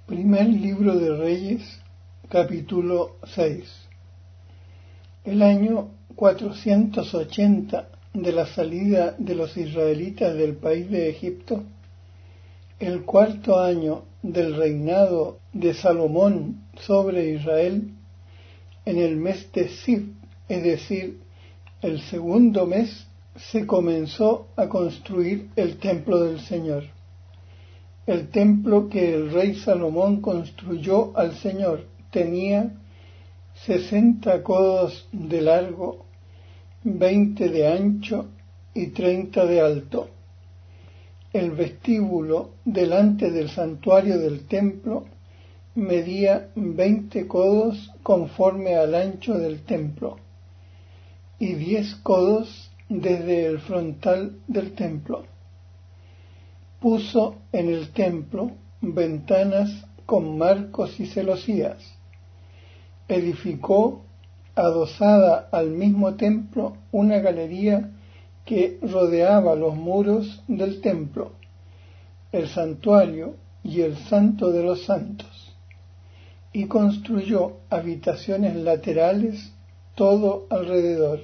Primer libro de Reyes, capítulo 6. El año 480 de la salida de los israelitas del país de Egipto, el cuarto año del reinado de Salomón sobre Israel, en el mes de Zif, es decir, el segundo mes, se comenzó a construir el templo del Señor. El templo que el rey Salomón construyó al Señor tenía 60 codos de largo, 20 de ancho y 30 de alto. El vestíbulo delante del santuario del templo medía 20 codos conforme al ancho del templo y 10 codos desde el frontal del templo. Puso en el templo ventanas con marcos y celosías. Edificó, adosada al mismo templo, una galería que rodeaba los muros del templo, el santuario y el santo de los santos, y construyó habitaciones laterales todo alrededor.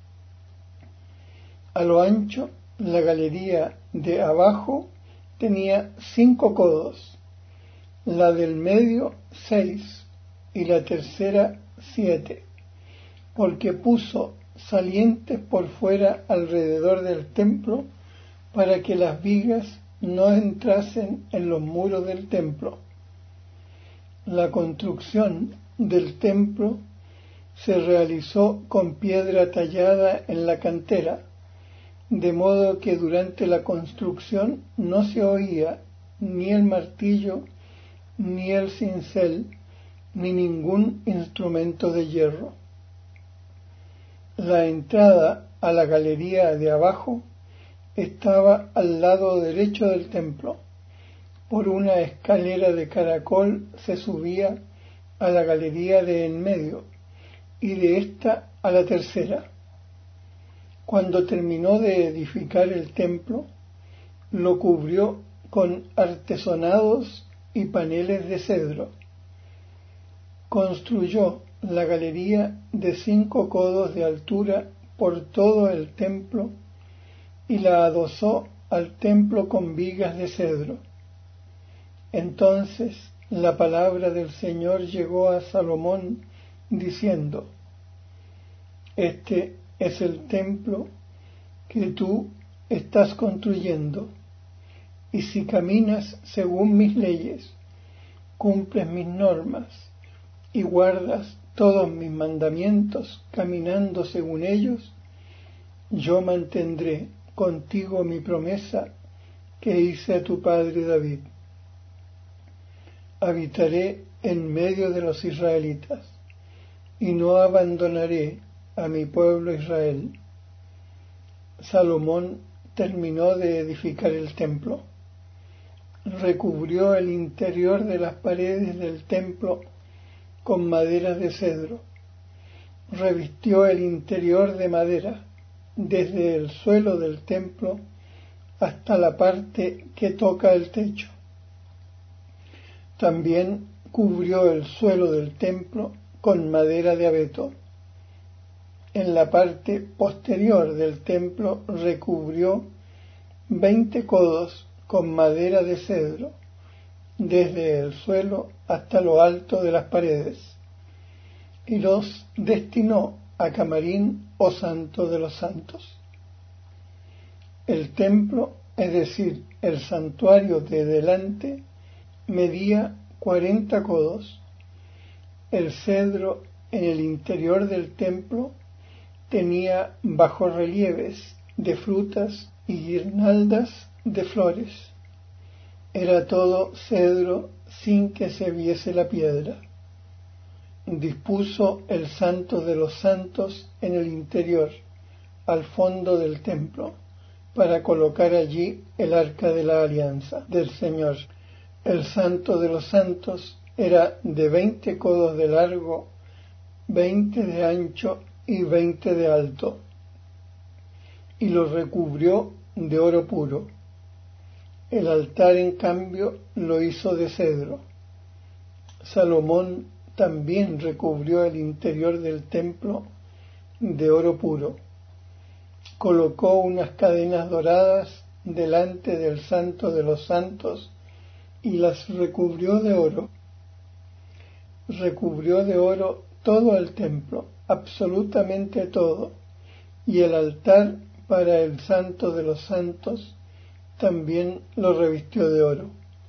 A lo ancho, la galería de abajo tenía 5 codos, la del medio 6 y la tercera 7, porque puso salientes por fuera alrededor del templo para que las vigas no entrasen en los muros del templo. La construcción del templo se realizó con piedra tallada en la cantera, de modo que durante la construcción no se oía ni el martillo, ni el cincel, ni ningún instrumento de hierro. La entrada a la galería de abajo estaba al lado derecho del templo. Por una escalera de caracol se subía a la galería de en medio y de esta a la tercera. Cuando terminó de edificar el templo, lo cubrió con artesonados y paneles de cedro. Construyó la galería de 5 codos de altura por todo el templo y la adosó al templo con vigas de cedro. Entonces la palabra del Señor llegó a Salomón diciendo: Este es el templo que tú estás construyendo, y si caminas según mis leyes, cumples mis normas y guardas todos mis mandamientos caminando según ellos, yo mantendré contigo mi promesa que hice a tu padre David. Habitaré en medio de los israelitas y no abandonaré a mi pueblo Israel. Salomón terminó de edificar el templo. Recubrió el interior de las paredes del templo con maderas de cedro. Revistió el interior de madera, desde el suelo del templo hasta la parte que toca el techo. También cubrió el suelo del templo con madera de abeto. En la parte posterior del templo recubrió 20 codos con madera de cedro, desde el suelo hasta lo alto de las paredes, y los destinó a camarín o santo de los santos. El templo, es decir, el santuario de delante, medía 40 codos. El cedro en el interior del templo tenía bajorrelieves de frutas y guirnaldas de flores. Era todo cedro sin que se viese la piedra. Dispuso el santo de los santos en el interior, al fondo del templo, para colocar allí el arca de la alianza del Señor. El santo de los santos era de 20 codos de largo, 20 de ancho y 20 de alto, y lo recubrió de oro puro. El altar, en cambio, lo hizo de cedro. Salomón también recubrió el interior del templo de oro puro. Colocó unas cadenas doradas delante del Santo de los Santos y las recubrió de oro. Recubrió de oro todo el templo, absolutamente todo, y el altar para el Santo de los Santos también lo revistió de oro.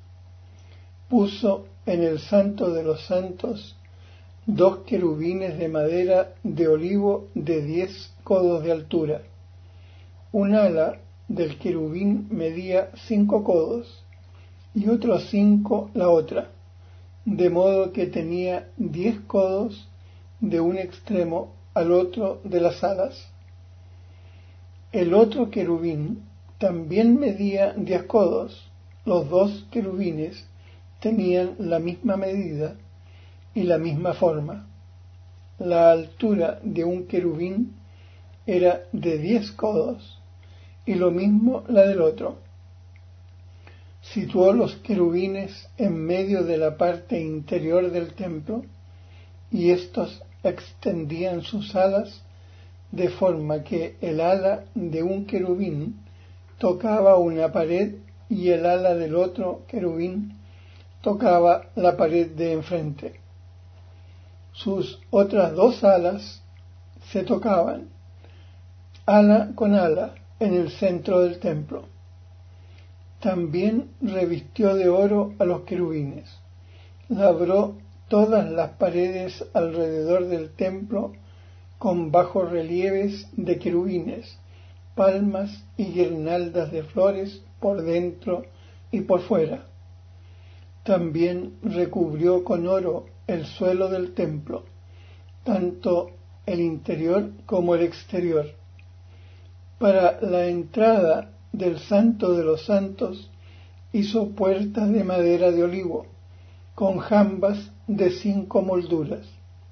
Puso en el Santo de los Santos 2 querubines de madera de olivo de 10 codos de altura. Un ala del querubín medía 5 codos y otros 5 la otra, de modo que tenía 10 codos de un extremo al otro de las alas. El otro querubín también medía 10 codos. Los 2 querubines tenían la misma medida y la misma forma. La altura de un querubín era de 10 codos y lo mismo la del otro. Situó los querubines en medio de la parte interior del templo y éstos extendían sus alas de forma que el ala de un querubín tocaba una pared y el ala del otro querubín tocaba la pared de enfrente. Sus otras 2 alas se tocaban, ala con ala, en el centro del templo. También revistió de oro a los querubines. Labró todas las paredes alrededor del templo con bajorrelieves de querubines, palmas y guirnaldas de flores por dentro y por fuera. También recubrió con oro el suelo del templo, tanto el interior como el exterior. Para la entrada del Santo de los Santos hizo puertas de madera de olivo, con jambas de 5 molduras.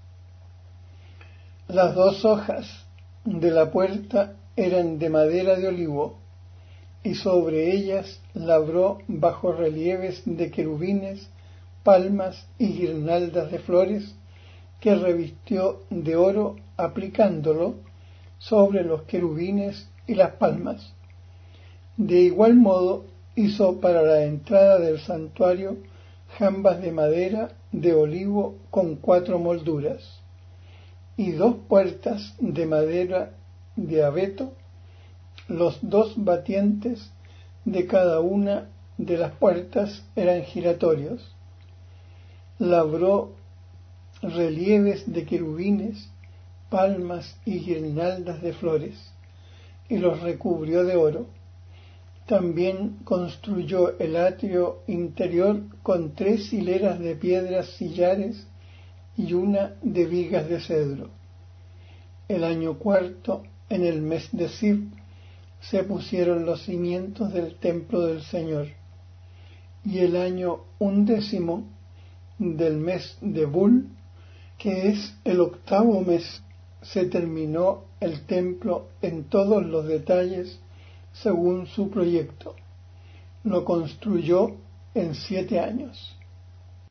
Las 2 hojas de la puerta eran de madera de olivo, y sobre ellas labró bajorrelieves de querubines, palmas y guirnaldas de flores, que revistió de oro aplicándolo sobre los querubines y las palmas. De igual modo hizo para la entrada del santuario jambas de madera de olivo con 4 molduras, y 2 puertas de madera de abeto. Los 2 batientes de cada una de las puertas eran giratorios. Labró relieves de querubines, palmas y guirnaldas de flores, y los recubrió de oro. También construyó el atrio interior con 3 hileras de piedras sillares y una de vigas de cedro. El año 4, en el mes de Sib, se pusieron los cimientos del templo del Señor, y el año 11 del mes de Bul, que es el 8º mes, se terminó el templo en todos los detalles según su proyecto. Lo construyó en 7 años.